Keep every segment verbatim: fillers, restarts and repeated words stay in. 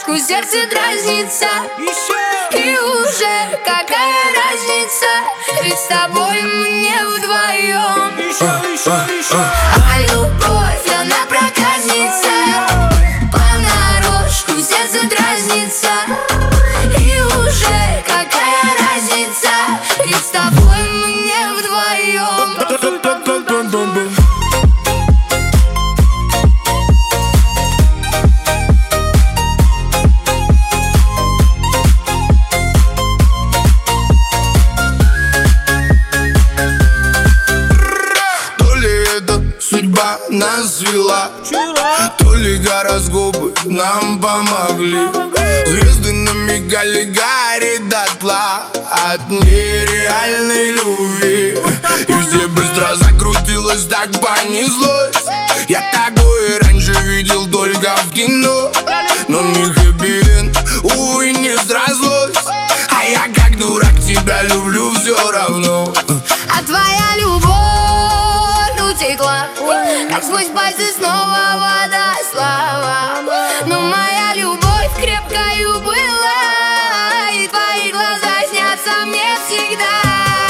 дорожку, сердце дразнится. И уже какая разница, ведь с тобой мне вдвоем. А любовь, она проказница, понарошку сердце дразнится. И уже какая разница, ведь с тобой мне вдвоем. Судьба нас свела, то ли гороскопы нам помогли. Звезды намигали, горит дотла от нереальной любви. И все быстро закрутилось, так понеслось. Я такое раньше видел только в кино, но не хэппи-энд, увы, не срослось. А я как дурак тебя люблю все равно. А твоя любовь утекла, как сквозь пальцы снова вода, слава. Но моя любовь крепкою была, и твои глаза снятся мне всегда.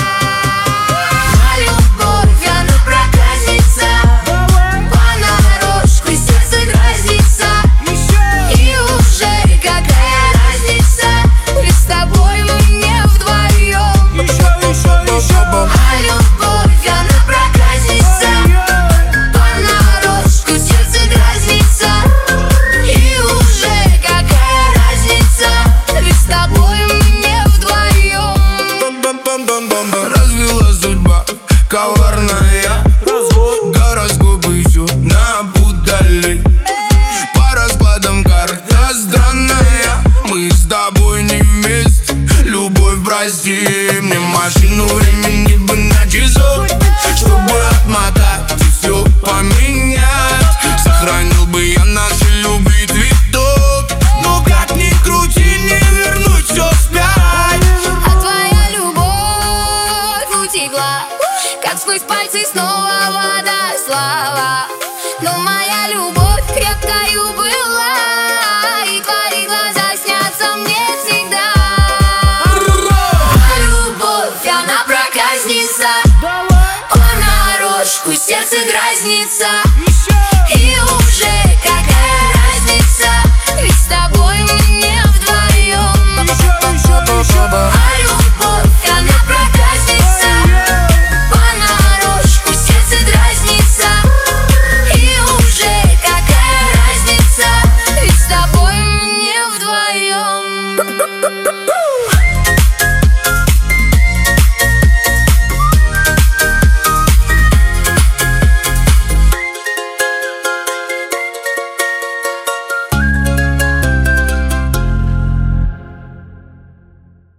А любовь, она проказница, понарошку сердце грозится. И уже какая разница, ведь с тобой мне вдвоем. А любовь, она проказница, понарошку сердце грозится. И уже какая разница, ведь с тобой мне вдвоем. Развела судьба коварная, гороскопы еще напутали. По раскладам карта странная, мы с тобой не вместе. Любовь, прости, мне машину времени бы на часов, чтобы отмотать и все поменять. Сохранил бы я наши любви цветок, но как ни крути, не вернуть все вспять. А твоя любовь утекла, как сквозь пальцы снова вода, слава. Но